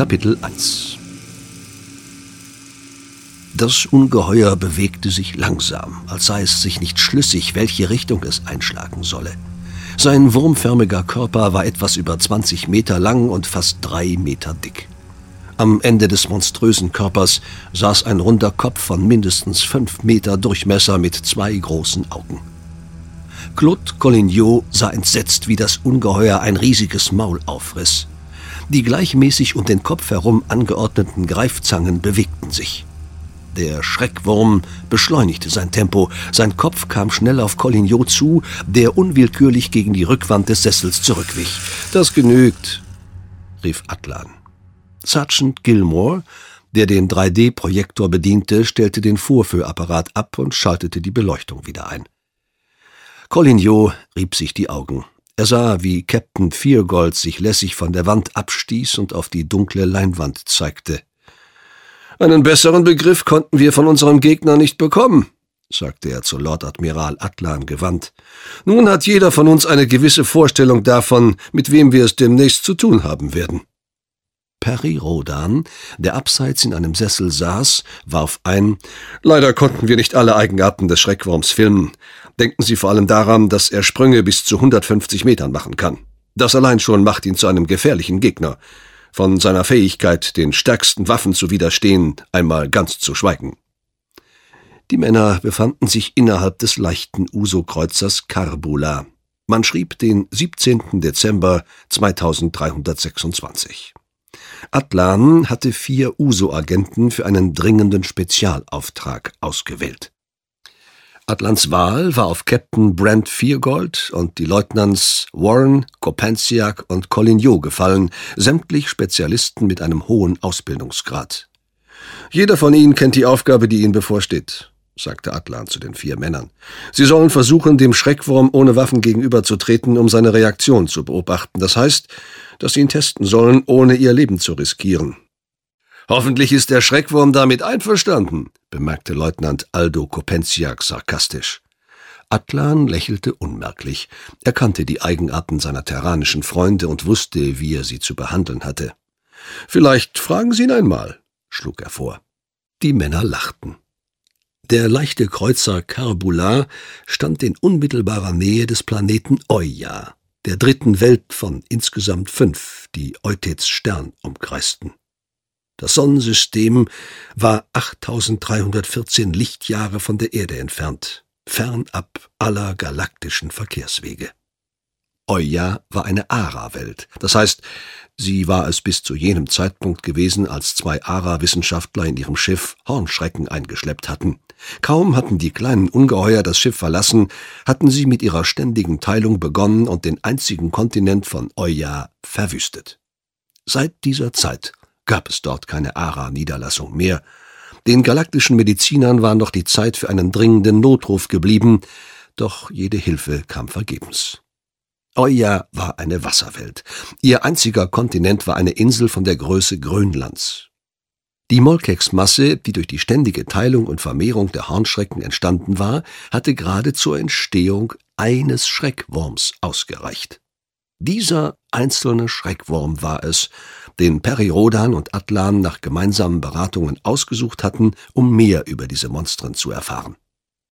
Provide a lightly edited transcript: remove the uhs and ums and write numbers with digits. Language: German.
Kapitel 1. Das Ungeheuer bewegte sich langsam, als sei es sich nicht schlüssig, welche Richtung es einschlagen solle. Sein wurmförmiger Körper war etwas über 20 Meter lang und fast 3 Meter dick. Am Ende des monströsen Körpers saß ein runder Kopf von mindestens 5 Meter Durchmesser mit 2 großen Augen. Claude Collignon sah entsetzt, wie das Ungeheuer ein riesiges Maul aufriss. Die gleichmäßig um den Kopf herum angeordneten Greifzangen bewegten sich. Der Schreckwurm beschleunigte sein Tempo. Sein Kopf kam schnell auf Collignon zu, der unwillkürlich gegen die Rückwand des Sessels zurückwich. »Das genügt«, rief Atlan. Sergeant Gilmore, der den 3D-Projektor bediente, stellte den Vorführapparat ab und schaltete die Beleuchtung wieder ein. Collignon rieb sich die Augen. Er sah, wie Captain Viergold sich lässig von der Wand abstieß und auf die dunkle Leinwand zeigte. »Einen besseren Begriff konnten wir von unserem Gegner nicht bekommen«, sagte er zu Lord Admiral Atlan gewandt. »Nun hat jeder von uns eine gewisse Vorstellung davon, mit wem wir es demnächst zu tun haben werden.« Peri Rodan, der abseits in einem Sessel saß, warf ein: »Leider konnten wir nicht alle Eigenarten des Schreckwurms filmen. Denken Sie vor allem daran, dass er Sprünge bis zu 150 Metern machen kann. Das allein schon macht ihn zu einem gefährlichen Gegner. Von seiner Fähigkeit, den stärksten Waffen zu widerstehen, einmal ganz zu schweigen.« Die Männer befanden sich innerhalb des leichten Uso-Kreuzers Karbula. Man schrieb den 17. Dezember 2326. Atlan hatte 4 Uso-Agenten für einen dringenden Spezialauftrag ausgewählt. Atlans Wahl war auf Captain Brent Viergold und die Leutnants Warren, Kopenziak und Collignon gefallen, sämtlich Spezialisten mit einem hohen Ausbildungsgrad. »Jeder von Ihnen kennt die Aufgabe, die Ihnen bevorsteht«, sagte Atlan zu den 4 Männern. »Sie sollen versuchen, dem Schreckwurm ohne Waffen gegenüberzutreten, um seine Reaktion zu beobachten. Das heißt, dass Sie ihn testen sollen, ohne Ihr Leben zu riskieren.« »Hoffentlich ist der Schreckwurm damit einverstanden«, bemerkte Leutnant Aldo Kopenziak sarkastisch. Atlan lächelte unmerklich. Er kannte die Eigenarten seiner terranischen Freunde und wusste, wie er sie zu behandeln hatte. »Vielleicht fragen Sie ihn einmal«, schlug er vor. Die Männer lachten. Der leichte Kreuzer Karbula stand in unmittelbarer Nähe des Planeten Oya, der 3. Welt von insgesamt 5, die Eutets Stern umkreisten. Das Sonnensystem war 8314 Lichtjahre von der Erde entfernt, fernab aller galaktischen Verkehrswege. Oya war eine Ara-Welt, das heißt, sie war es bis zu jenem Zeitpunkt gewesen, als 2 Ara-Wissenschaftler in ihrem Schiff Hornschrecken eingeschleppt hatten. Kaum hatten die kleinen Ungeheuer das Schiff verlassen, hatten sie mit ihrer ständigen Teilung begonnen und den einzigen Kontinent von Oya verwüstet. Seit dieser Zeit gab es dort keine Ara-Niederlassung mehr. Den galaktischen Medizinern war noch die Zeit für einen dringenden Notruf geblieben, doch jede Hilfe kam vergebens. Oya war eine Wasserwelt. Ihr einziger Kontinent war eine Insel von der Größe Grönlands. Die Molkex-Masse, die durch die ständige Teilung und Vermehrung der Hornschrecken entstanden war, hatte gerade zur Entstehung eines Schreckwurms ausgereicht. Dieser einzelne Schreckwurm war es, den Peri Rodan und Atlan nach gemeinsamen Beratungen ausgesucht hatten, um mehr über diese Monstren zu erfahren.